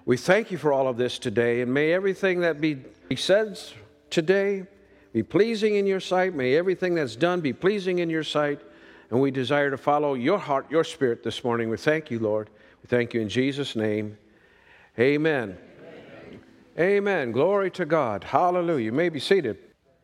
We thank you for all of this today, and may everything that be said today be pleasing in your sight. May everything that's done be pleasing in your sight, and we desire to follow your heart, your spirit this morning. We thank you, Lord. We thank you in Jesus' name. Amen. Amen. Glory to God. Hallelujah. You may be seated.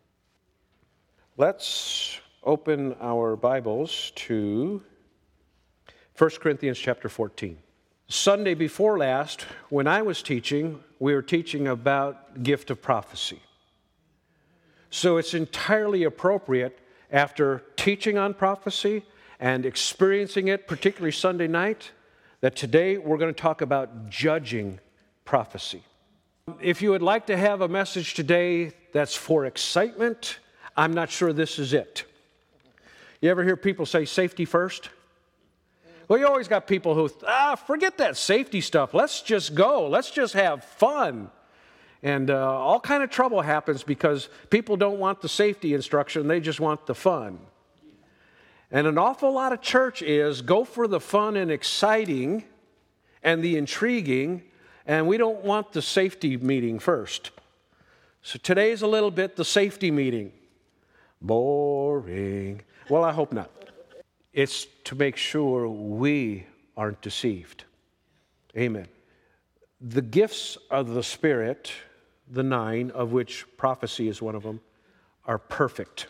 Let's open our Bibles to 1 Corinthians chapter 14. Sunday before last, when I was teaching, we were teaching about gift of prophecy. So it's entirely appropriate after teaching on prophecy and experiencing it, particularly Sunday night, that today we're going to talk about judging prophecy. If you would like to have a message today that's for excitement, I'm not sure this is it. You ever hear people say safety first? Well, you always got people who, forget that safety stuff. Let's just go. Let's just have fun. And all kind of trouble happens because people don't want the safety instruction. They just want the fun. And an awful lot of church is go for the fun and exciting and the intriguing, and we don't want the safety meeting first. So today's a little bit the safety meeting. Boring. Well, I hope not. It's to make sure we aren't deceived. Amen. The gifts of the Spirit, the 9, of which prophecy is one of them, are perfect.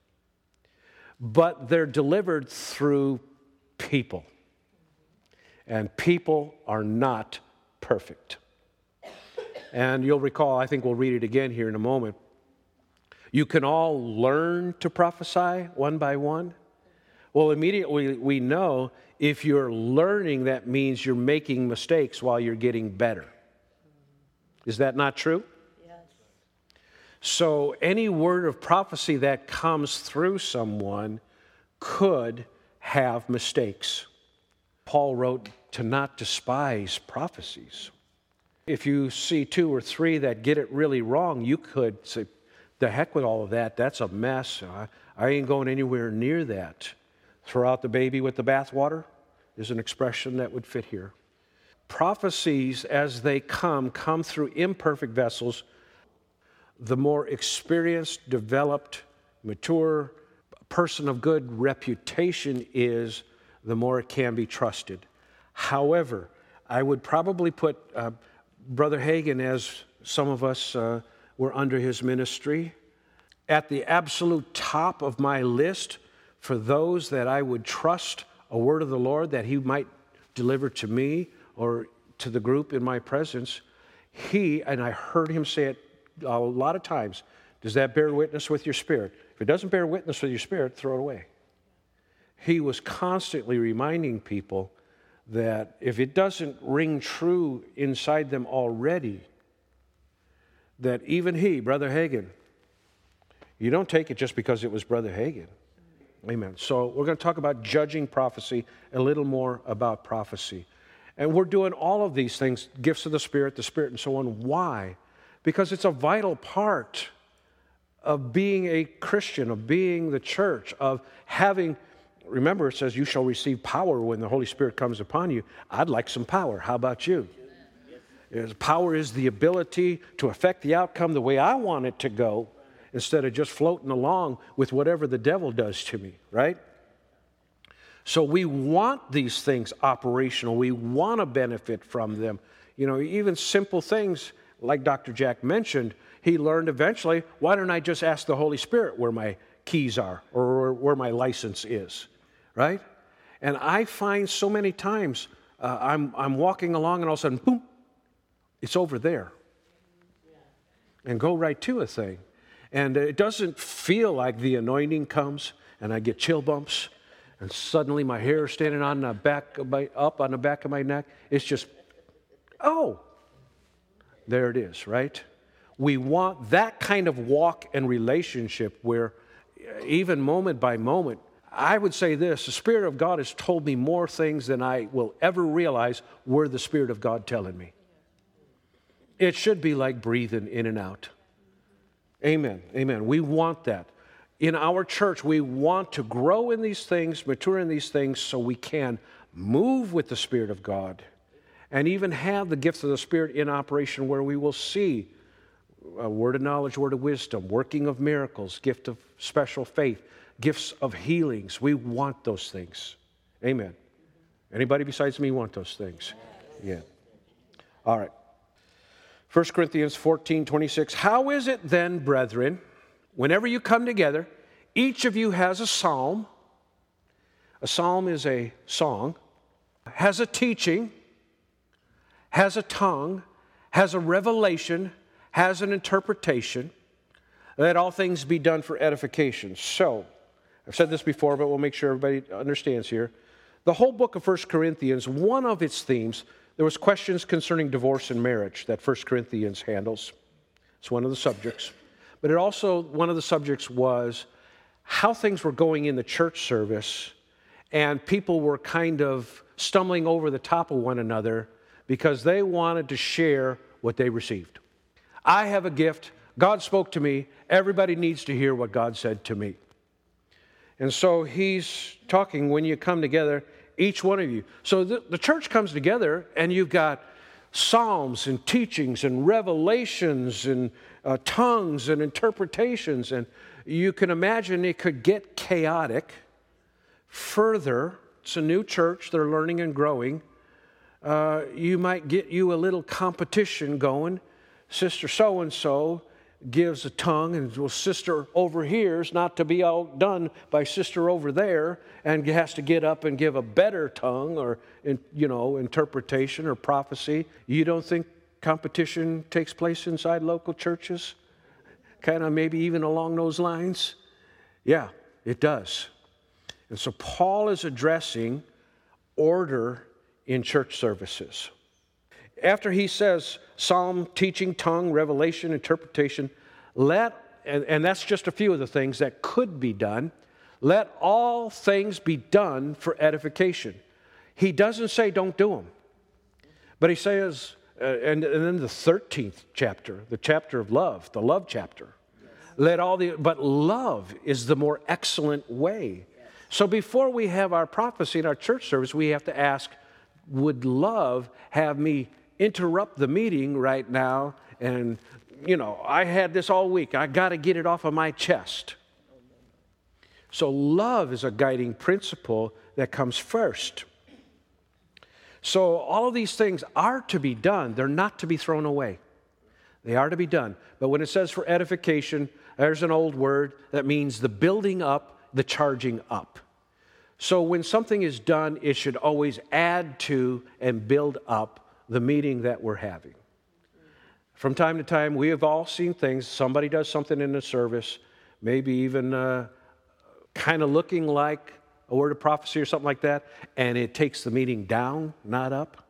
But they're delivered through people. And people are not perfect. And you'll recall, I think we'll read it again here in a moment. You can all learn to prophesy one by one. Well, immediately we know if you're learning, that means you're making mistakes while you're getting better. Is that not true? Yes. So any word of prophecy that comes through someone could have mistakes. Paul wrote to not despise prophecies. If you see 2 or 3 that get it really wrong, you could say, the heck with all of that. That's a mess. I ain't going anywhere near that. Throw out the baby with the bathwater is an expression that would fit here. Prophecies, as they come through imperfect vessels. The more experienced, developed, mature person of good reputation is, the more it can be trusted. However, I would probably put Brother Hagin, as some of us were under his ministry, at the absolute top of my list for those that I would trust a word of the Lord that he might deliver to me or to the group in my presence. He, and I heard him say it a lot of times, does that bear witness with your spirit? If it doesn't bear witness with your spirit, throw it away. He was constantly reminding people that if it doesn't ring true inside them already, that even he, Brother Hagin, you don't take it just because it was Brother Hagin. Amen. So we're going to talk about judging prophecy, a little more about prophecy. And we're doing all of these things, gifts of the Spirit, and so on. Why? Because it's a vital part of being a Christian, of being the church, of having, remember it says you shall receive power when the Holy Spirit comes upon you. I'd like some power. How about you? Power is the ability to affect the outcome the way I want it to go, instead of just floating along with whatever the devil does to me, right? So we want these things operational. We want to benefit from them. You know, even simple things like Dr. Jack mentioned, he learned eventually, why don't I just ask the Holy Spirit where my keys are or where my license is, right? And I find so many times I'm walking along and all of a sudden, boom, it's over there. And go right to a thing. And it doesn't feel like the anointing comes and I get chill bumps and suddenly my hair is standing on the back of up on the back of my neck. It's just, oh, there it is, right? We want that kind of walk and relationship where even moment by moment, I would say this, the Spirit of God has told me more things than I will ever realize were the Spirit of God telling me. It should be like breathing in and out. Amen. Amen. We want that. In our church, we want to grow in these things, mature in these things, so we can move with the Spirit of God and even have the gifts of the Spirit in operation where we will see a word of knowledge, word of wisdom, working of miracles, gift of special faith, gifts of healings. We want those things. Amen. Anybody besides me want those things? Yeah. All right. 1 Corinthians 14:26. How is it then, brethren, whenever you come together, each of you has a psalm. A psalm is a song, has a teaching, has a tongue, has a revelation, has an interpretation. Let all things be done for edification. So, I've said this before, but we'll make sure everybody understands here. The whole book of 1 Corinthians, one of its themes, there was questions concerning divorce and marriage that 1 Corinthians handles. It's one of the subjects. But it also, one of the subjects was how things were going in the church service, and people were kind of stumbling over the top of one another because they wanted to share what they received. I have a gift. God spoke to me. Everybody needs to hear what God said to me. And so he's talking when you come together, each one of you. So the church comes together, and you've got psalms and teachings and revelations and tongues and interpretations. And you can imagine it could get chaotic. Further, it's a new church. They're learning and growing. You might get you a little competition going. Sister so-and-so gives a tongue, and well, sister over here is not to be outdone by sister over there, and has to get up and give a better tongue or, interpretation or prophecy. You don't think competition takes place inside local churches? Kind of maybe even along those lines? Yeah, it does. And so Paul is addressing order in church services. After he says psalm, teaching, tongue, revelation, interpretation, and that's just a few of the things that could be done, let all things be done for edification. He doesn't say don't do them. But he says, and then the 13th chapter, the chapter of love, the love chapter, but love is the more excellent way. So before we have our prophecy in our church service, we have to ask, would love have me interrupt the meeting right now? And, I had this all week. I got to get it off of my chest. So love is a guiding principle that comes first. So all of these things are to be done. They're not to be thrown away. They are to be done. But when it says for edification, there's an old word that means the building up, the charging up. So when something is done, it should always add to and build up the meeting that we're having. From time to time, we have all seen things. Somebody does something in the service, maybe even kind of looking like a word of prophecy or something like that, and it takes the meeting down, not up.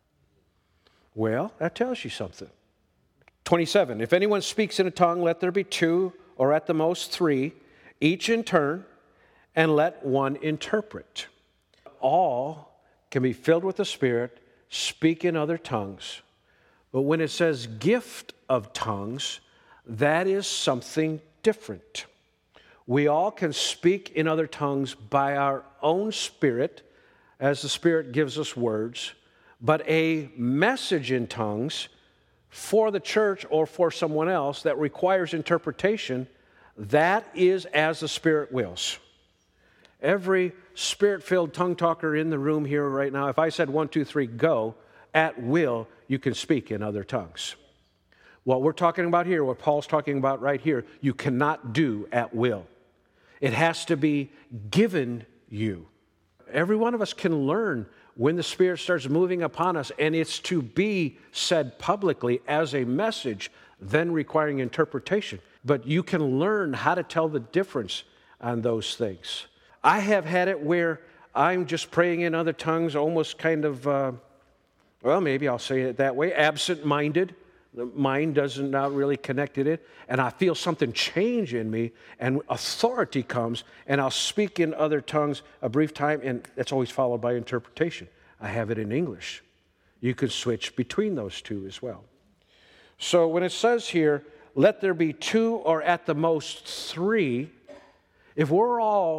Well, that tells you something. 27, if anyone speaks in a tongue, let there be two, or at the most three, each in turn, and let one interpret. All can be filled with the Spirit, speak in other tongues. But when it says gift of tongues, that is something different. We all can speak in other tongues by our own spirit, as the Spirit gives us words, but a message in tongues for the church or for someone else that requires interpretation, that is as the Spirit wills. Every Spirit-filled tongue talker in the room here right now, if I said 1, 2, 3, go, at will, you can speak in other tongues. What we're talking about here, what Paul's talking about right here, you cannot do at will. It has to be given you. Every one of us can learn when the Spirit starts moving upon us, and it's to be said publicly as a message, then requiring interpretation. But you can learn how to tell the difference on those things. I have had it where I'm just praying in other tongues, almost kind of, maybe I'll say it that way, absent-minded. The mind doesn't not really connected it, and I feel something change in me, and authority comes, and I'll speak in other tongues a brief time, and it's always followed by interpretation. I have it in English. You can switch between those two as well. So when it says here, let there be two or at the most three, if we're all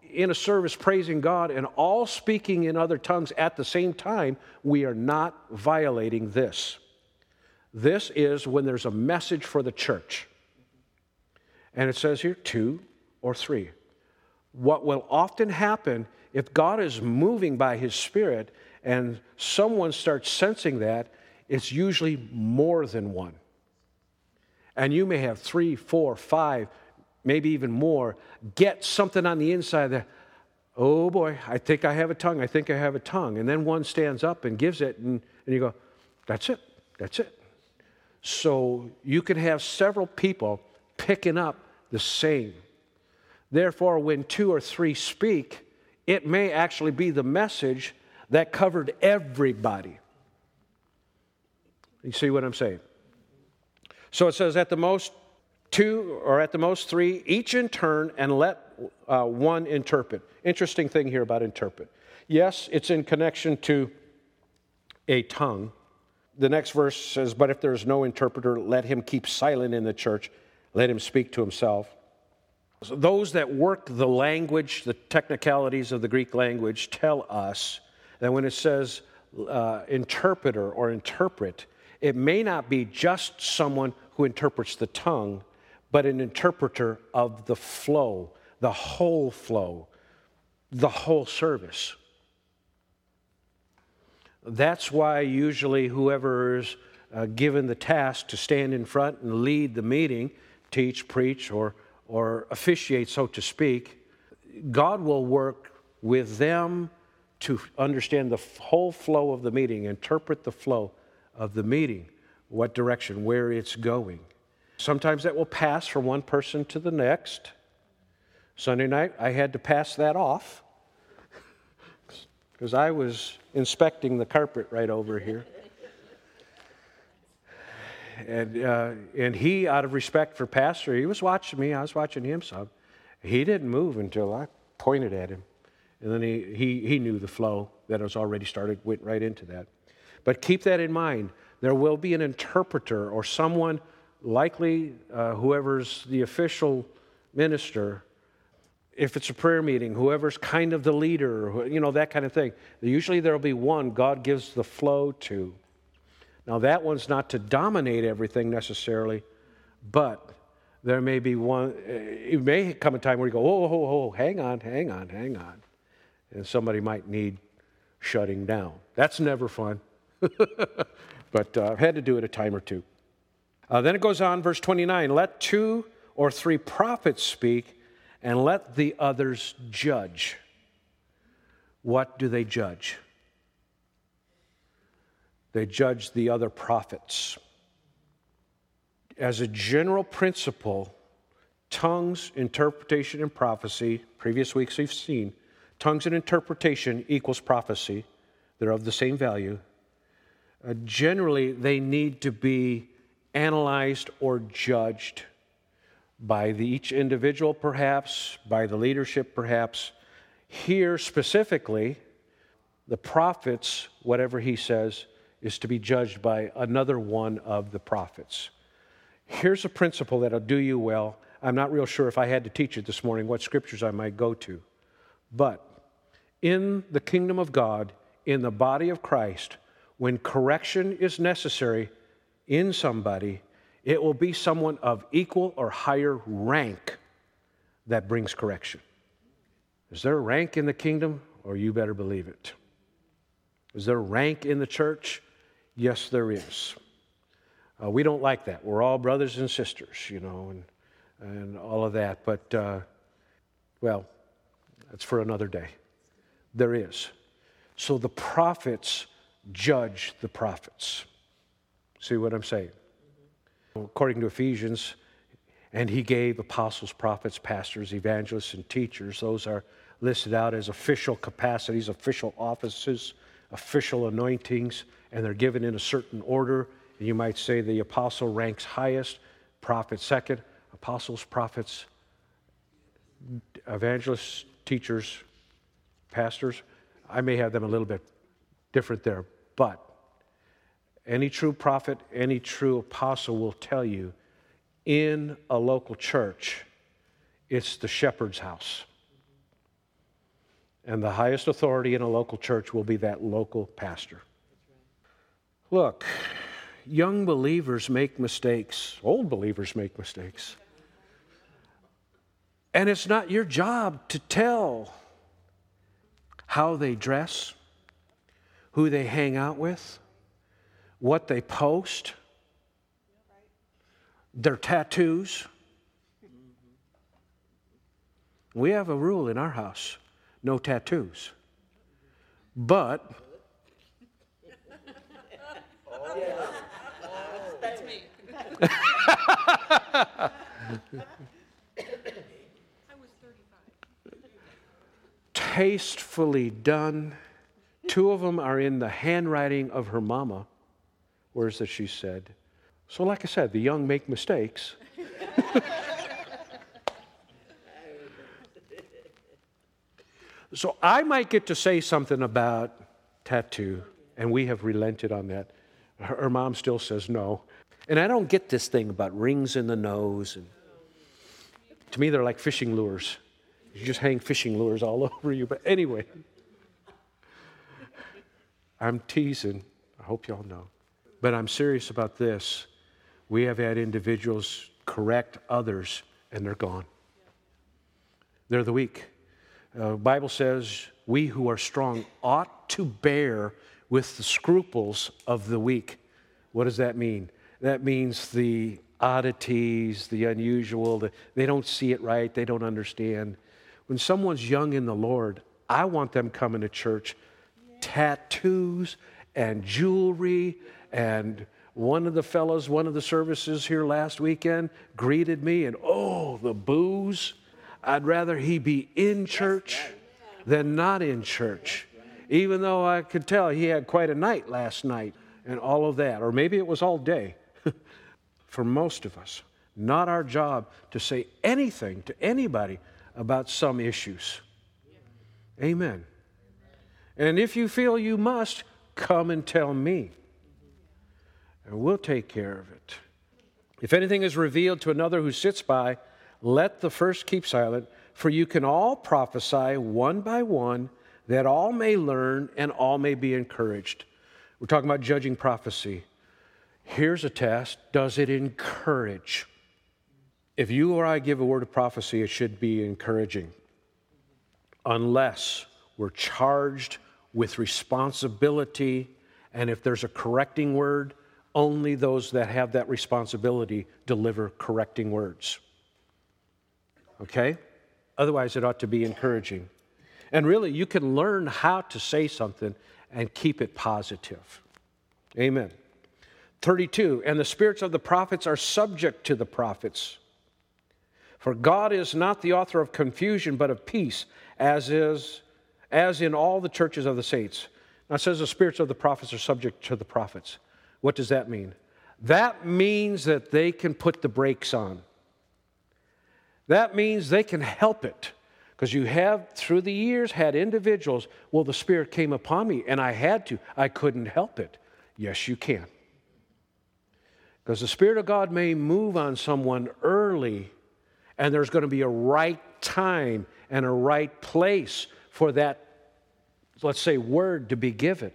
in a service praising God and all speaking in other tongues at the same time, we are not violating this. This is when there's a message for the church. And it says here, 2 or 3. What will often happen if God is moving by His Spirit and someone starts sensing that, it's usually more than one. And you may have 3, 4, 5, maybe even more, get something on the inside that, oh boy, I think I have a tongue, I think I have a tongue. And then one stands up and gives it, and you go, that's it, that's it. So you could have several people picking up the same. Therefore, when 2 or 3 speak, it may actually be the message that covered everybody. You see what I'm saying? So it says, at the most 2 or at the most 3, each in turn, and let one interpret. Interesting thing here about interpret. Yes, it's in connection to a tongue. The next verse says, but if there is no interpreter, let him keep silent in the church. Let him speak to himself. So those that work the language, the technicalities of the Greek language, tell us that when it says interpreter or interpret, it may not be just someone who interprets the tongue, but an interpreter of the flow, the whole service. That's why usually whoever is given the task to stand in front and lead the meeting, teach, preach, or officiate, so to speak, God will work with them to understand the whole flow of the meeting, interpret the flow of the meeting, what direction, where it's going. Sometimes that will pass from one person to the next. Sunday night, I had to pass that off because I was inspecting the carpet right over here. And he, out of respect for Pastor, he was watching me. I was watching him some. He didn't move until I pointed at him. And then he knew the flow that was already started, went right into that. But keep that in mind. There will be an interpreter or someone, likely whoever's the official minister. If it's a prayer meeting, whoever's kind of the leader, that kind of thing. Usually there will be one God gives the flow to. Now, that one's not to dominate everything necessarily, but there may be one, it may come a time where you go, oh, hang on. And somebody might need shutting down. That's never fun. But I've had to do it a time or two. Then it goes on, verse 29, let 2 or 3 prophets speak, and let the others judge. What do they judge? They judge the other prophets. As a general principle, tongues, interpretation, and prophecy, previous weeks we've seen, tongues and interpretation equals prophecy. They're of the same value. Generally, they need to be analyzed or judged by each individual, perhaps, by the leadership, perhaps. Here, specifically, the prophets, whatever he says, is to be judged by another one of the prophets. Here's a principle that'll do you well. I'm not real sure if I had to teach it this morning, what scriptures I might go to. But in the kingdom of God, in the body of Christ, when correction is necessary in somebody, it will be someone of equal or higher rank that brings correction. Is there a rank in the kingdom? Or you better believe it. Is there a rank in the church? Yes, there is. We don't like that. We're all brothers and sisters, and all of that. But, that's for another day. There is. So the prophets judge the prophets. See what I'm saying? According to Ephesians, and he gave apostles, prophets, pastors, evangelists, and teachers. Those are listed out as official capacities, official offices, official anointings, and they're given in a certain order. And you might say the apostle ranks highest, prophet second, apostles, prophets, evangelists, teachers, pastors. I may have them a little bit different there, but any true prophet, any true apostle will tell you in a local church, it's the shepherd's house. And the highest authority in a local church will be that local pastor. Look, young believers make mistakes. Old believers make mistakes. And it's not your job to tell how they dress, who they hang out with, what they post, their tattoos. We have a rule in our house, no tattoos. But That's me. I was 35. Tastefully done. 2 of them are in the handwriting of her mama. Words that she said. So like I said, the young make mistakes. So I might get to say something about tattoo, and we have relented on that. Her mom still says no. And I don't get this thing about rings in the nose. And to me, they're like fishing lures. You just hang fishing lures all over you. But anyway, I'm teasing. I hope y'all know. But I'm serious about this. We have had individuals correct others, and they're gone. They're the weak. The Bible says we who are strong ought to bear with the scruples of the weak. What does that mean? That means the oddities, the unusual, they don't see it right, they don't understand. When someone's young in the Lord, I want them coming to church, tattoos and jewelry. And one of the fellows, one of the services here last weekend greeted me, and oh, the booze. I'd rather he be in church than not in church. Even though I could tell he had quite a night last night and all of that. Or maybe it was all day. For most of us, not our job to say anything to anybody about some issues. Amen. And if you feel you must, come and tell me. And we'll take care of it. If anything is revealed to another who sits by, let the first keep silent, for you can all prophesy one by one, that all may learn and all may be encouraged. We're talking about judging prophecy. Here's a test. Does it encourage? If you or I give a word of prophecy, it should be encouraging. Unless we're charged with responsibility, and if there's a correcting word, only those that have that responsibility deliver correcting words. Okay? Otherwise, it ought to be encouraging. And really, you can learn how to say something and keep it positive. Amen. 32, and the spirits of the prophets are subject to the prophets. For God is not the author of confusion, but of peace, as in all the churches of the saints. Now it says the spirits of the prophets are subject to the prophets. What does that mean? That means that they can put the brakes on. That means they can help it. Because you have, through the years, had individuals, well, the Spirit came upon me, and I had to. I couldn't help it. Yes, you can. Because the Spirit of God may move on someone early, and there's going to be a right time and a right place for that, let's say, word to be given.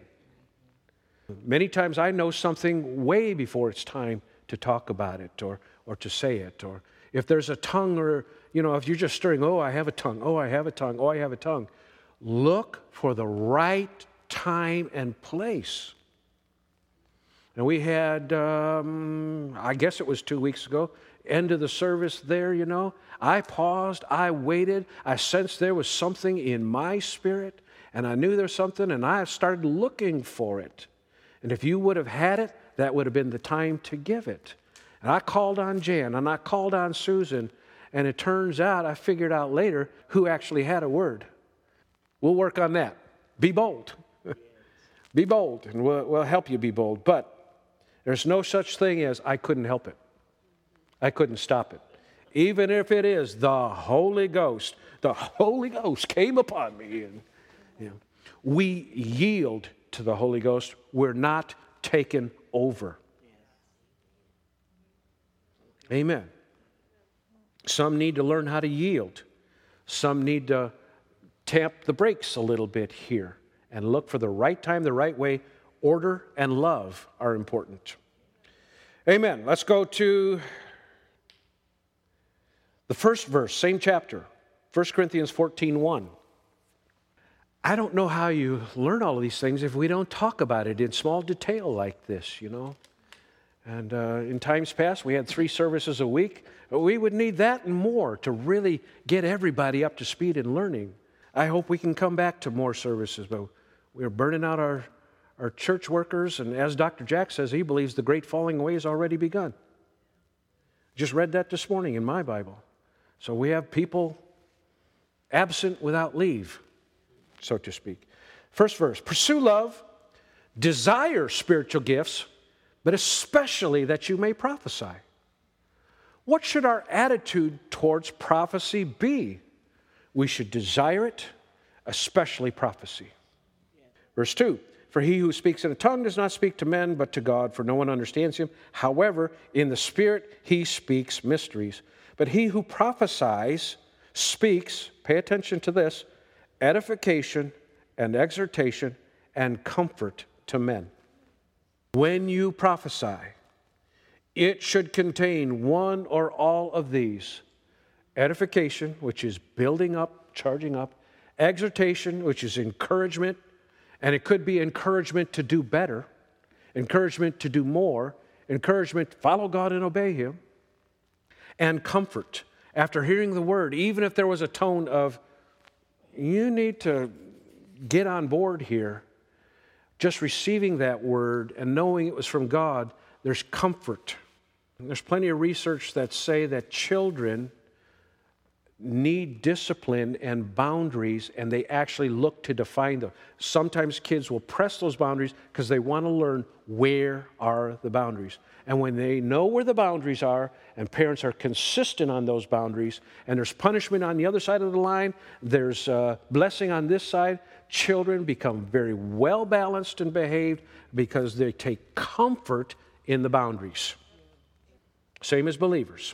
Many times I know something way before it's time to talk about it or to say it. Or if there's a tongue, or, if you're just stirring, oh, I have a tongue, oh, I have a tongue, oh, I have a tongue. Look for the right time and place. And we had, I guess it was 2 weeks ago, end of the service there, I paused, I waited, I sensed there was something in my spirit, and I knew there was something, and I started looking for it. And if you would have had it, that would have been the time to give it. And I called on Jan, and I called on Susan, and it turns out, I figured out later, who actually had a word. We'll work on that. Be bold. Be bold, and we'll help you be bold. But there's no such thing as I couldn't help it. I couldn't stop it. Even if it is the Holy Ghost came upon me. And, we yield to the Holy Ghost. We're not taken over. Amen. Some need to learn how to yield. Some need to tamp the brakes a little bit here and look for the right time, the right way. Order and love are important. Amen. Let's go to the first verse, same chapter, 1 Corinthians 14:1. I don't know how you learn all of these things if we don't talk about it in small detail like this, you know. And in times past, we had 3 services a week. We would need that and more to really get everybody up to speed in learning. I hope we can come back to more services, but we're burning out our church workers. And as Dr. Jack says, he believes the great falling away has already begun. Just read that this morning in my Bible. So we have people absent without leave, so to speak. First verse, pursue love, desire spiritual gifts, but especially that you may prophesy. What should our attitude towards prophecy be? We should desire it, especially prophecy. Verse 2, for he who speaks in a tongue does not speak to men, but to God, for no one understands him. However, in the Spirit he speaks mysteries. But he who prophesies speaks, pay attention to this, edification and exhortation and comfort to men. When you prophesy, it should contain one or all of these. Edification, which is building up, charging up. Exhortation, which is encouragement, and it could be encouragement to do better, encouragement to do more, encouragement to follow God and obey Him, and comfort. After hearing the word, even if there was a tone of, you need to get on board here, just receiving that word and knowing it was from God, there's comfort. There's plenty of research that say that children need discipline and boundaries, and they actually look to define them. Sometimes kids will press those boundaries because they want to learn where are the boundaries. And when they know where the boundaries are, and parents are consistent on those boundaries, and there's punishment on the other side of the line, there's blessing on this side, children become very well balanced and behaved because they take comfort in the boundaries. Same as believers.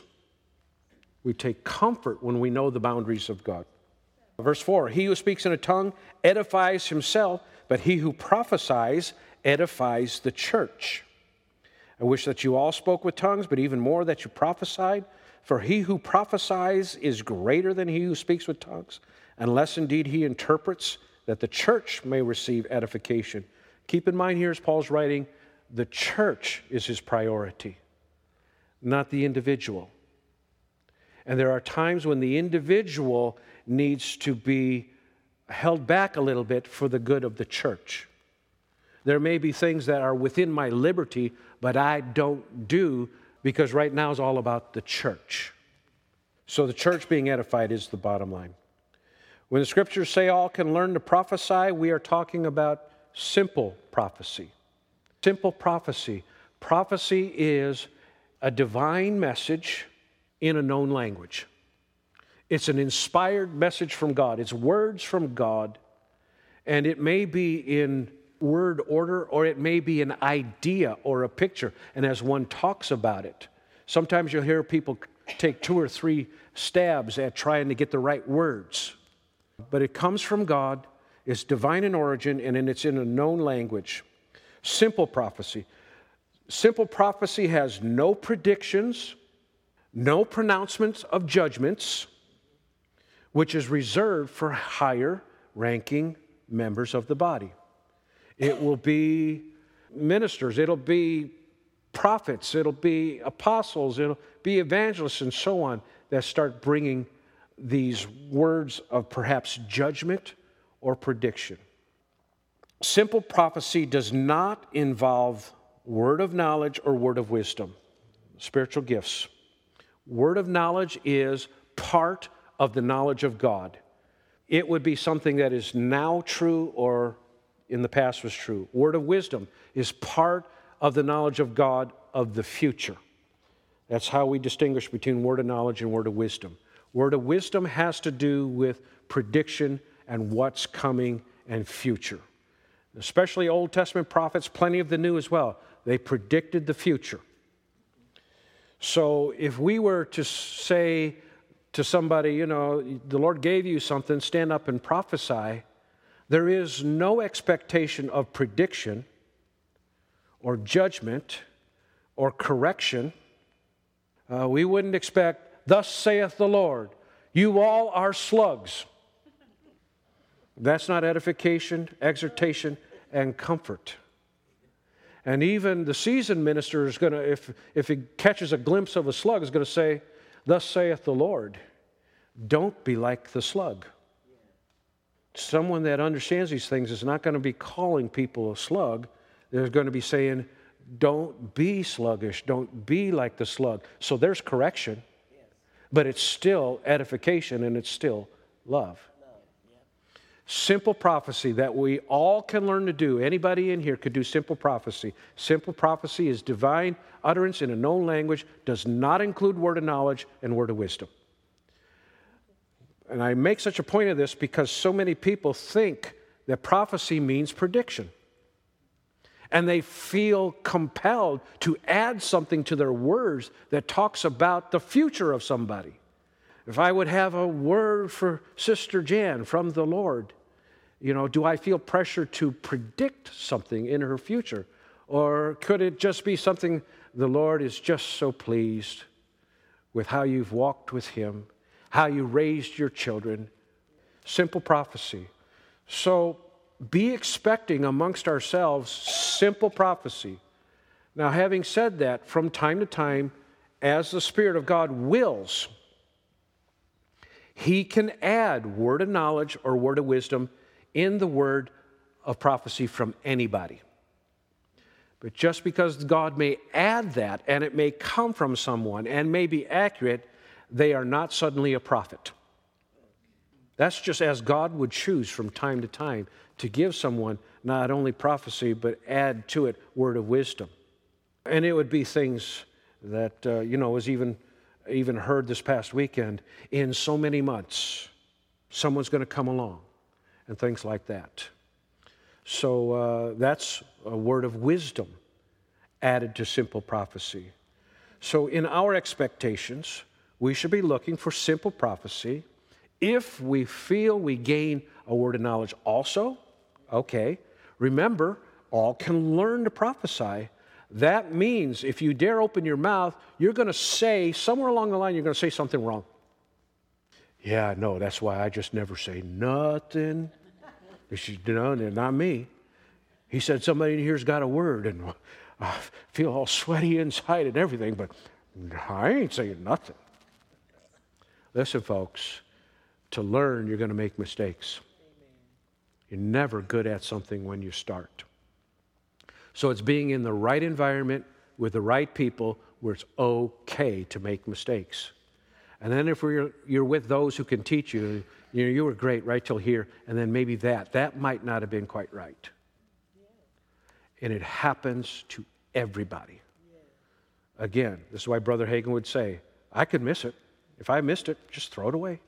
We take comfort when we know the boundaries of God. Verse 4, he who speaks in a tongue edifies himself, but he who prophesies edifies the church. I wish that you all spoke with tongues, but even more that you prophesied. For he who prophesies is greater than he who speaks with tongues, unless indeed he interprets, that the church may receive edification. Keep in mind here, as Paul's writing, the church is his priority, not the individual. And there are times when the individual needs to be held back a little bit for the good of the church. There may be things that are within my liberty, but I don't do because right now is all about the church. So the church being edified is the bottom line. When the scriptures say all can learn to prophesy, we are talking about simple prophecy. Simple prophecy. Prophecy is a divine message in a known language. It's an inspired message from God. It's words from God, and it may be in word order, or it may be an idea or a picture, and as one talks about it, sometimes you'll hear people take 2 or 3 stabs at trying to get the right words. But it comes from God, it's divine in origin, and it's in a known language. Simple prophecy. Simple prophecy has no predictions, no pronouncements of judgments, which is reserved for higher ranking members of the body. It will be ministers, it'll be prophets, it'll be apostles, it'll be evangelists and so on that start bringing these words of perhaps judgment or prediction. Simple prophecy does not involve word of knowledge or word of wisdom, spiritual gifts. Word of knowledge is part of the knowledge of God. It would be something that is now true or in the past was true. Word of wisdom is part of the knowledge of God of the future. That's how we distinguish between word of knowledge and word of wisdom. Word of wisdom has to do with prediction and what's coming and future. Especially Old Testament prophets, plenty of the New as well. They predicted the future. So if we were to say to somebody, the Lord gave you something, stand up and prophesy, there is no expectation of prediction or judgment or correction. We wouldn't expect, thus saith the Lord, you all are slugs. That's not edification, exhortation, and comfort. And even the seasoned minister is going to, if he catches a glimpse of a slug, is going to say, thus saith the Lord, don't be like the slug. Someone that understands these things is not going to be calling people a slug. They're going to be saying, don't be sluggish, don't be like the slug. So there's correction, but it's still edification and it's still love. Simple prophecy that we all can learn to do. Anybody in here could do simple prophecy. Simple prophecy is divine utterance in a known language, does not include word of knowledge and word of wisdom. And I make such a point of this because so many people think that prophecy means prediction. And they feel compelled to add something to their words that talks about the future of somebody. If I would have a word for Sister Jan from the Lord, do I feel pressure to predict something in her future? Or could it just be something, the Lord is just so pleased with how you've walked with Him, how you raised your children? Simple prophecy. So be expecting amongst ourselves simple prophecy. Now, having said that, from time to time, as the Spirit of God wills, He can add word of knowledge or word of wisdom in the word of prophecy from anybody. But just because God may add that and it may come from someone and may be accurate, they are not suddenly a prophet. That's just as God would choose from time to time to give someone not only prophecy but add to it word of wisdom. And it would be things that, was even heard this past weekend. In so many months, someone's going to come along and things like that. So that's a word of wisdom added to simple prophecy. So in our expectations, we should be looking for simple prophecy. If we feel we gain a word of knowledge also, okay. Remember, all can learn to prophesy. That means if you dare open your mouth, you're going to say, somewhere along the line, you're going to say something wrong. Yeah, no, that's why I just never say nothing. Not me. He said, somebody in here's got a word, and I feel all sweaty inside and everything, but I ain't saying nothing. Listen, folks, to learn, you're going to make mistakes. You're never good at something when you start. So it's being in the right environment with the right people where it's okay to make mistakes. And then if you're with those who can teach you, you were great right till here, and then maybe that might not have been quite right. And it happens to everybody. Again, this is why Brother Hagin would say, I could miss it. If I missed it, just throw it away.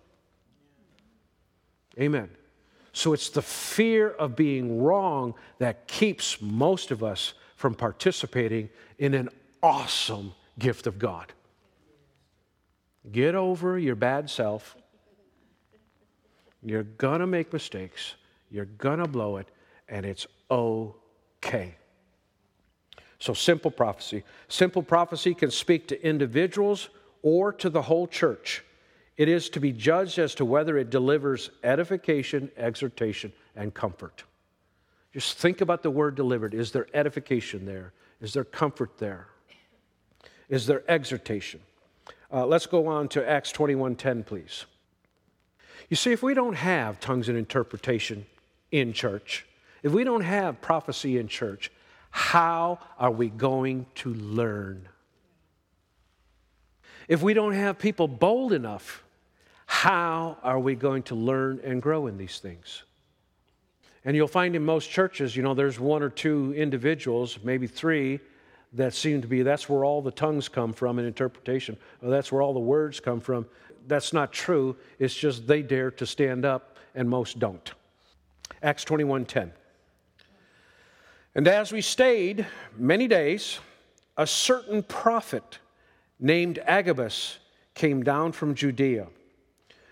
Amen. So it's the fear of being wrong that keeps most of us from participating in an awesome gift of God. Get over your bad self. You're going to make mistakes. You're going to blow it, and it's okay. So simple prophecy. Simple prophecy can speak to individuals or to the whole church. It is to be judged as to whether it delivers edification, exhortation, and comfort. Just think about the word delivered. Is there edification there? Is there comfort there? Is there exhortation? Let's go on to Acts 21:10, please. You see, if we don't have tongues and interpretation in church, if we don't have prophecy in church, how are we going to learn? If we don't have people bold enough, how are we going to learn and grow in these things? And you'll find in most churches, there's one or two individuals, maybe three, that seem to be, that's where all the tongues come from in interpretation, or that's where all the words come from. That's not true. It's just they dare to stand up and most don't. Acts 21:10. And as we stayed many days, a certain prophet named Agabus came down from Judea,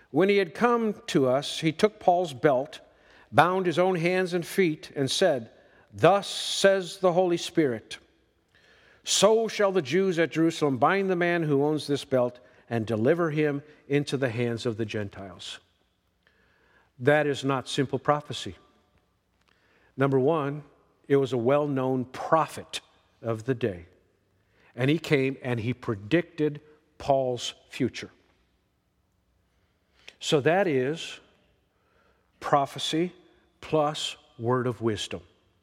When he had come to us, he took Paul's belt, bound his own hands and feet, and said, "Thus says the Holy Spirit, so shall the Jews at Jerusalem bind the man who owns this belt and deliver him into the hands of the Gentiles." That is not simple prophecy. Number one, it was a well-known prophet of the day. And he came and he predicted Paul's future. So that is prophecy plus word of wisdom.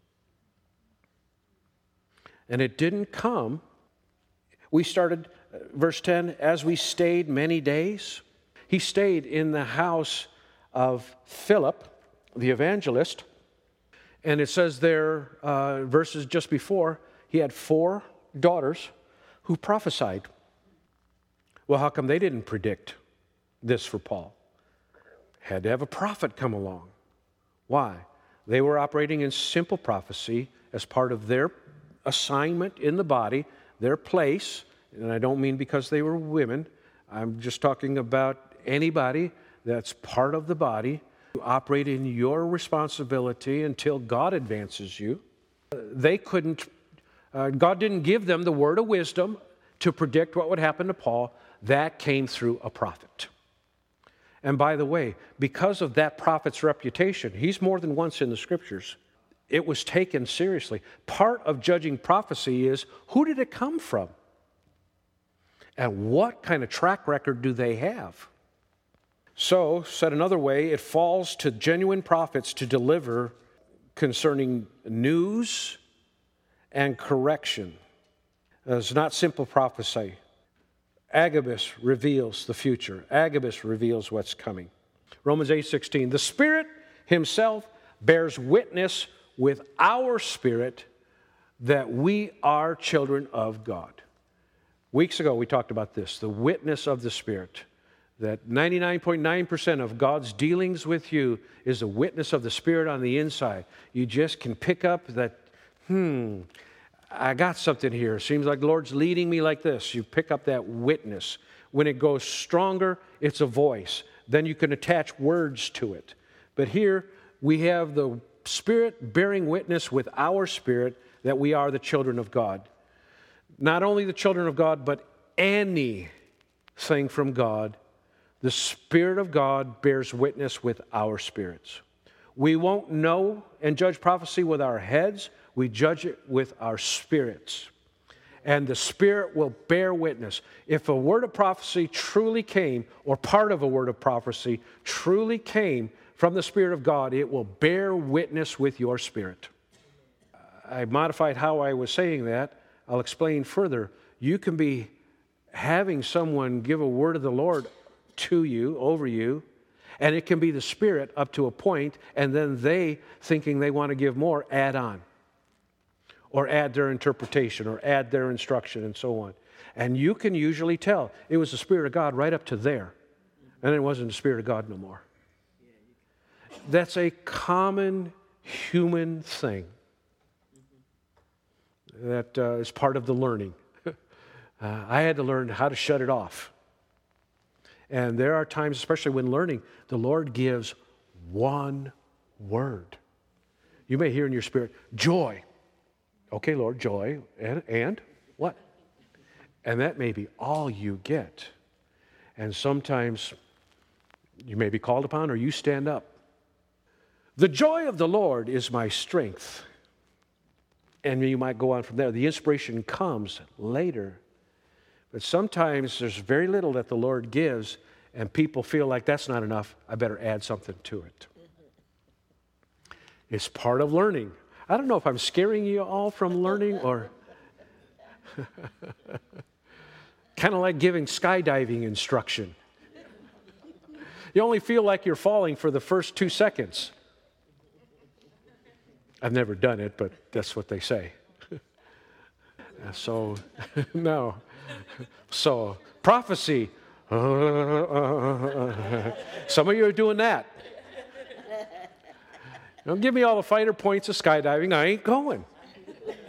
And it didn't come. We started, verse 10, as we stayed many days. He stayed in the house of Philip, the evangelist. And it says there, verses just before, he had 4 daughters who prophesied. Well, how come they didn't predict this for Paul? Had to have a prophet come along. Why? They were operating in simple prophecy as part of their assignment in the body, their place, and I don't mean because they were women. I'm just talking about anybody that's part of the body. You operate in your responsibility until God advances you. They couldn't, God didn't give them the word of wisdom to predict what would happen to Paul. That came through a prophet. And by the way, because of that prophet's reputation, he's more than once in the scriptures, it was taken seriously. Part of judging prophecy is, who did it come from? And what kind of track record do they have? So, said another way, it falls to genuine prophets to deliver concerning news and correction. It's not simple prophecy. Agabus reveals the future. Agabus reveals what's coming. Romans 8:16, the Spirit himself bears witness with our spirit that we are children of God. Weeks ago we talked about this, the witness of the Spirit. That 99.9% of God's dealings with you is the witness of the Spirit on the inside. You just can pick up that, I got something here. Seems like the Lord's leading me like this. You pick up that witness. When it goes stronger, it's a voice. Then you can attach words to it. But here we have the Spirit bearing witness with our spirit that we are the children of God. Not only the children of God, but anything from God. The Spirit of God bears witness with our spirits. We won't know and judge prophecy with our heads. We judge it with our spirits. And the Spirit will bear witness. If a word of prophecy truly came, or part of a word of prophecy truly came from the Spirit of God, it will bear witness with your spirit. I modified how I was saying that. I'll explain further. You can be having someone give a word of the Lord to you, over you, and it can be the Spirit up to a point, and then they, thinking they want to give more, add on, or add their interpretation, or add their instruction, and so on. And you can usually tell it was the Spirit of God right up to there, and it wasn't the Spirit of God no more. That's a common human thing that is part of the learning. I had to learn how to shut it off. And there are times, especially when learning, the Lord gives one word. You may hear in your spirit, joy. Okay, Lord, joy. And what? And that may be all you get. And sometimes you may be called upon or you stand up. The joy of the Lord is my strength. And you might go on from there. The inspiration comes later. But sometimes there's very little that the Lord gives, and people feel like that's not enough. I better add something to it. It's part of learning. I don't know if I'm scaring you all from learning or kind of like giving skydiving instruction. You only feel like you're falling for the first 2 seconds. I've never done it, but that's what they say. So, no. So, prophecy. Some of you are doing that. Don't give me all the finer points of skydiving. I ain't going.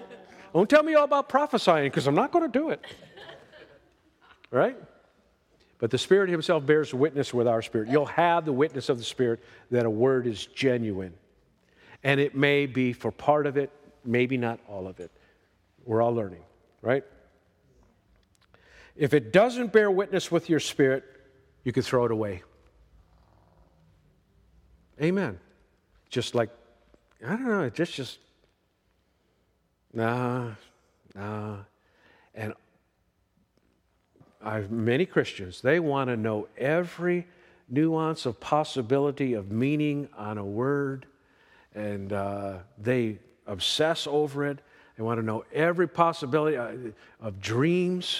Don't tell me all about prophesying because I'm not going to do it. Right? But the Spirit himself bears witness with our spirit. You'll have the witness of the Spirit that a word is genuine. And it may be for part of it, maybe not all of it. We're all learning, right? If it doesn't bear witness with your spirit, you can throw it away. Amen. Just like, I don't know, just nah. And many Christians, they want to know every nuance of possibility of meaning on a word, and they obsess over it. They want to know every possibility of dreams.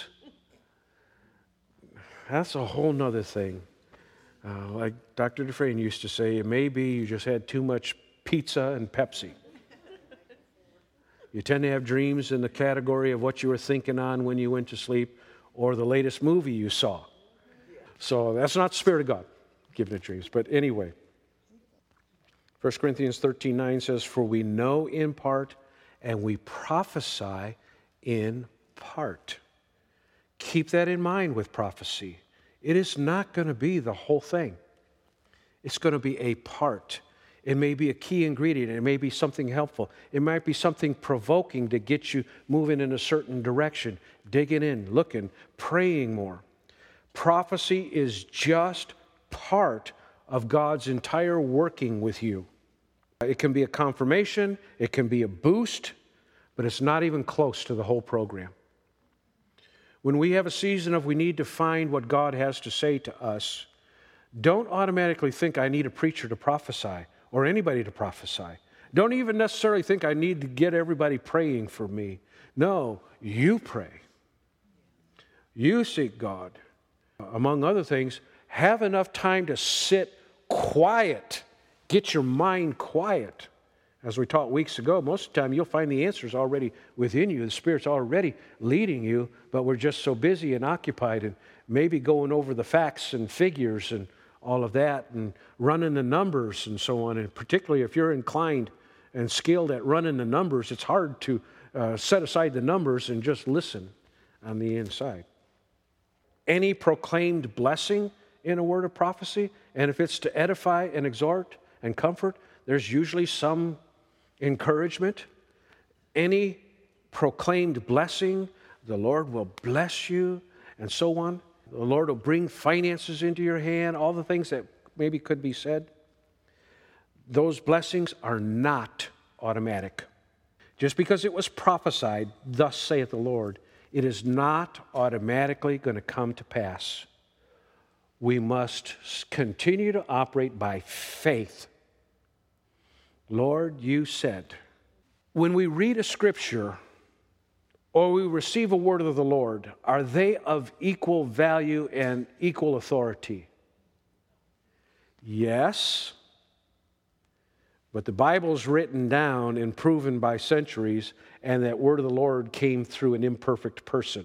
That's a whole nother thing. Like Dr. Dufresne used to say, maybe you just had too much pizza and Pepsi. You tend to have dreams in the category of what you were thinking on when you went to sleep or the latest movie you saw. So that's not the Spirit of God giving the dreams. But anyway, 1 Corinthians 13:9 says, "For we know in part and we prophesy in part." Keep that in mind with prophecy. It is not going to be the whole thing. It's going to be a part. It may be a key ingredient. It may be something helpful. It might be something provoking to get you moving in a certain direction, digging in, looking, praying more. Prophecy is just part of God's entire working with you. It can be a confirmation, it can be a boost, but it's not even close to the whole program. When we have a season of we need to find what God has to say to us, don't automatically think I need a preacher to prophesy or anybody to prophesy. Don't even necessarily think I need to get everybody praying for me. No, you pray. You seek God. Among other things, have enough time to sit quiet. Get your mind quiet. As we taught weeks ago, most of the time you'll find the answers already within you. The Spirit's already leading you, but we're just so busy and occupied and maybe going over the facts and figures and all of that and running the numbers and so on. And particularly if you're inclined and skilled at running the numbers, it's hard to set aside the numbers and just listen on the inside. Any proclaimed blessing in a word of prophecy, and if it's to edify and exhort and comfort, there's usually some encouragement. Any proclaimed blessing, the Lord will bless you, and so on. The Lord will bring finances into your hand, all the things that maybe could be said. Those blessings are not automatic. Just because it was prophesied, thus saith the Lord, it is not automatically going to come to pass. We must continue to operate by faith. Lord, you said. When we read a scripture or we receive a word of the Lord, are they of equal value and equal authority? Yes. But the Bible's written down and proven by centuries, and that word of the Lord came through an imperfect person.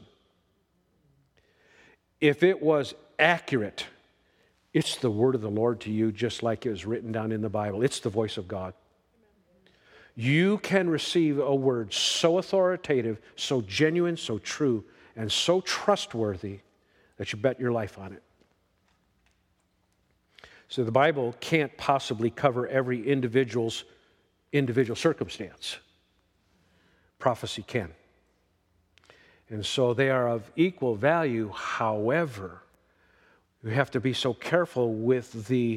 If it was accurate, it's the word of the Lord to you, just like it was written down in the Bible. It's the voice of God. You can receive a word so authoritative, so genuine, so true, and so trustworthy that you bet your life on it. So the Bible can't possibly cover every individual's individual circumstance. Prophecy can. And so they are of equal value. However, you have to be so careful with the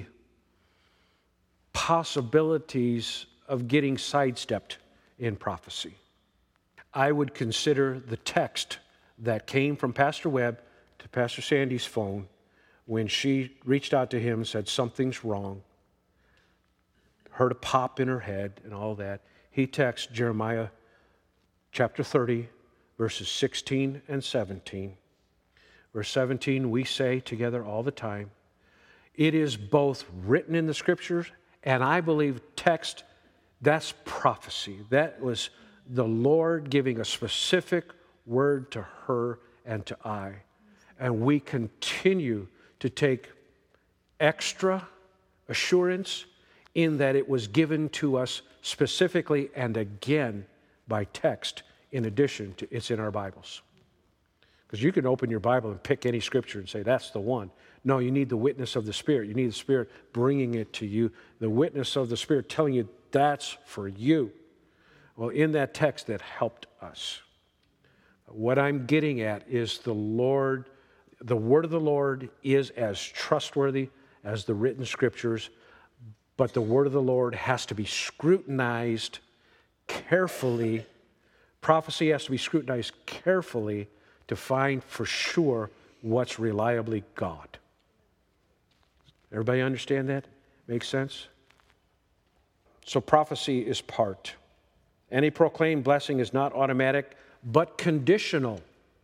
possibilities of getting sidestepped in prophecy. I would consider the text that came from Pastor Webb to Pastor Sandy's phone when she reached out to him and said something's wrong, heard a pop in her head and all that. He texted Jeremiah chapter 30, verses 16 and 17. Verse 17, we say together all the time, it is both written in the Scriptures, and I believe text, that's prophecy. That was the Lord giving a specific word to her and to I. And we continue to take extra assurance in that it was given to us specifically and again by text, in addition to it's in our Bibles. Because you can open your Bible and pick any scripture and say, that's the one. No, you need the witness of the Spirit. You need the Spirit bringing it to you. The witness of the Spirit telling you that's for you. Well, in that text, that helped us. What I'm getting at is the word of the Lord is as trustworthy as the written scriptures, but the word of the Lord has to be scrutinized carefully. Prophecy has to be scrutinized carefully to find for sure what's reliably God. Everybody understand that? Makes sense? So prophecy is part. Any proclaimed blessing is not automatic, but conditional.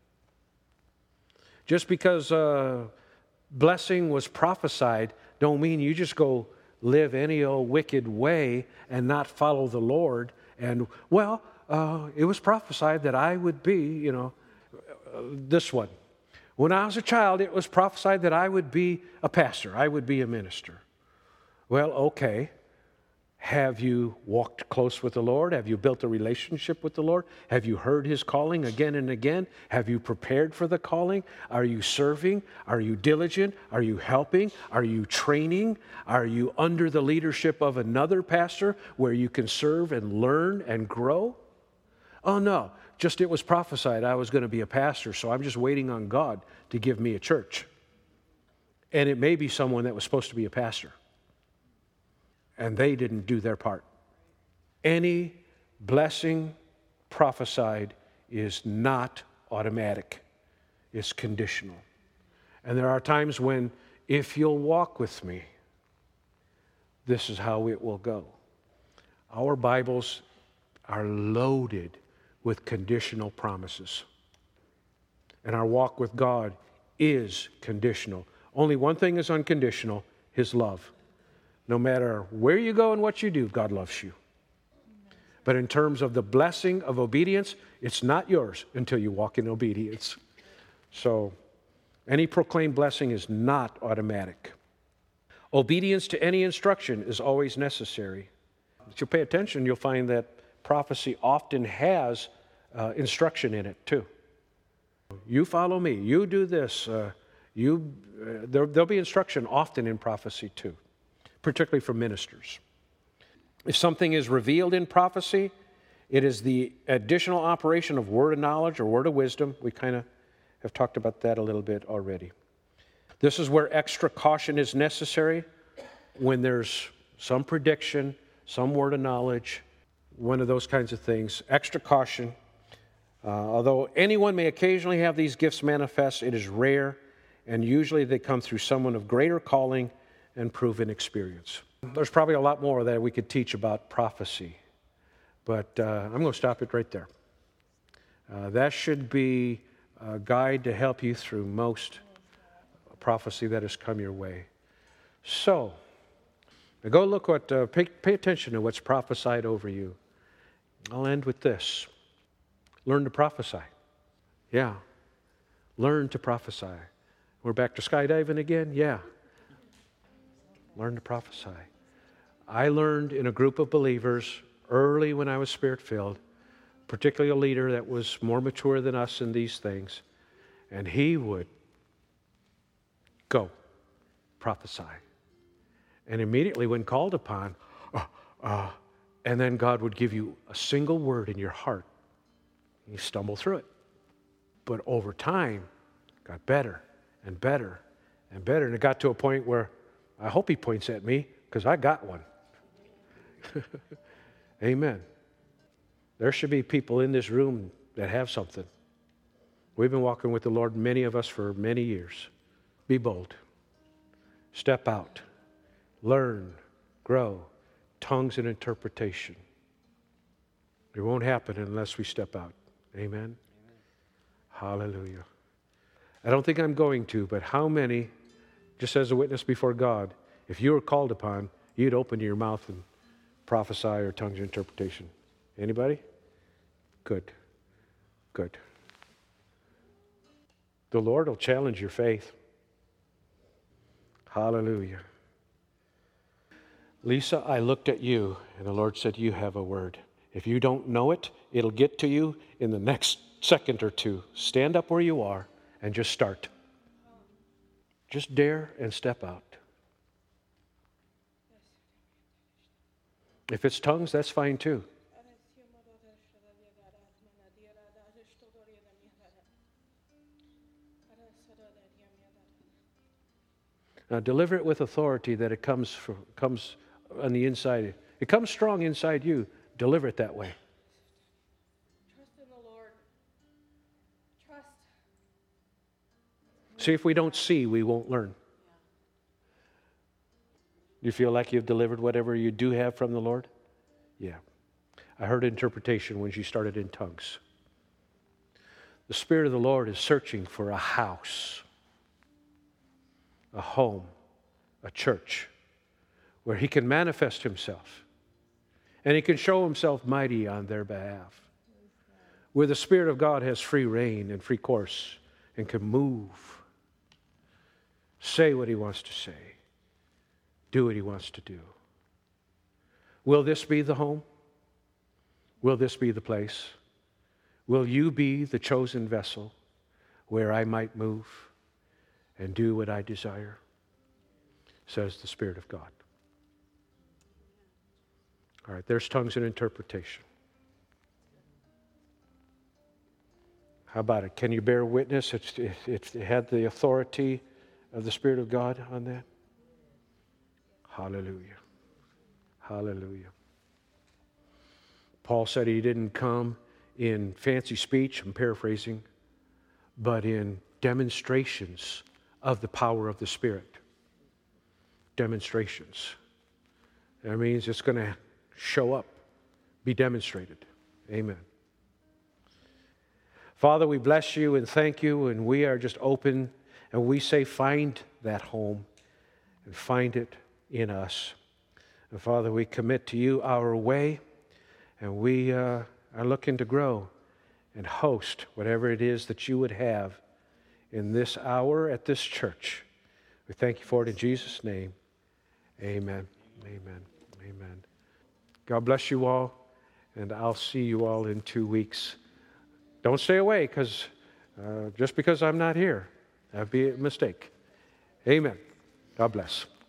Just because blessing was prophesied, don't mean you just go live any old wicked way and not follow the Lord. And, well, it was prophesied that I would be, this one. When I was a child, it was prophesied that I would be a pastor, I would be a minister. Well, okay. Have you walked close with the Lord? Have you built a relationship with the Lord? Have you heard His calling again and again? Have you prepared for the calling? Are you serving? Are you diligent? Are you helping? Are you training? Are you under the leadership of another pastor where you can serve and learn and grow? Oh, no. Just it was prophesied I was going to be a pastor, so I'm just waiting on God to give me a church. And it may be someone that was supposed to be a pastor, and they didn't do their part. Any blessing prophesied is not automatic. It's conditional. And there are times when, if you'll walk with me, this is how it will go. Our Bibles are loaded with conditional promises. And our walk with God is conditional. Only one thing is unconditional, His love. No matter where you go and what you do, God loves you. But in terms of the blessing of obedience, it's not yours until you walk in obedience. So, any proclaimed blessing is not automatic. Obedience to any instruction is always necessary. If you pay attention, you'll find that prophecy often has instruction in it too. You follow me. You do this. There'll be instruction often in prophecy too, particularly from ministers. If something is revealed in prophecy, it is the additional operation of word of knowledge or word of wisdom. We kind of have talked about that a little bit already. This is where extra caution is necessary when there's some prediction, some word of knowledge, one of those kinds of things. Extra caution. Although anyone may occasionally have these gifts manifest, it is rare, and usually they come through someone of greater calling and proven experience. There's probably a lot more that we could teach about prophecy, but I'm going to stop it right there. That should be a guide to help you through most prophecy that has come your way. So, go look what, pay attention to what's prophesied over you. I'll end with this. Learn to prophesy. Yeah. Learn to prophesy. We're back to skydiving again? Yeah. Learn to prophesy. I learned in a group of believers early when I was Spirit-filled, particularly a leader that was more mature than us in these things, and he would go prophesy. And immediately when called upon, and then God would give you a single word in your heart. You stumble through it. But over time, it got better and better and better. And it got to a point where I hope he points at me because I got one. Amen. There should be people in this room that have something. We've been walking with the Lord, many of us, for many years. Be bold. Step out. Learn. Grow. Tongues and interpretation. It won't happen unless we step out. Amen? Amen. Hallelujah. I don't think I'm going to, but how many, just as a witness before God, if you were called upon, you'd open your mouth and prophesy or tongues or interpretation? Anybody? Good. Good. The Lord will challenge your faith. Hallelujah. Lisa, I looked at you, and the Lord said, you have a word. If you don't know it, it'll get to you in the next second or two. Stand up where you are. and just start. Just dare and step out. If it's tongues, that's fine too. Now deliver it with authority that it comes on the inside. It comes strong inside you. Deliver it that way. Trust in the Lord. Trust. See, if we don't see, we won't learn. You feel like you've delivered whatever you do have from the Lord? Yeah. I heard interpretation when she started in tongues. The Spirit of the Lord is searching for a house, a home, a church, where He can manifest Himself and He can show Himself mighty on their behalf, where the Spirit of God has free reign and free course and can move, say what He wants to say, do what He wants to do. Will this be the home? Will this be the place? Will you be the chosen vessel where I might move and do what I desire? Says the Spirit of God. All right, there's tongues and interpretation. How about it? Can you bear witness? It had the authority of the Spirit of God on that? Hallelujah. Hallelujah. Paul said he didn't come in fancy speech, I'm paraphrasing, but in demonstrations of the power of the Spirit. Demonstrations. That means it's going to show up, be demonstrated. Amen. Father, we bless you and thank you, and we are just open, and we say find that home and find it in us. And Father, we commit to you our way, and we are looking to grow and host whatever it is that you would have in this hour at this church. We thank you for it in Jesus' name. Amen. Amen. Amen. God bless you all, and I'll see you all in 2 weeks. Don't stay away just because I'm not here. That'd be a mistake. Amen. God bless.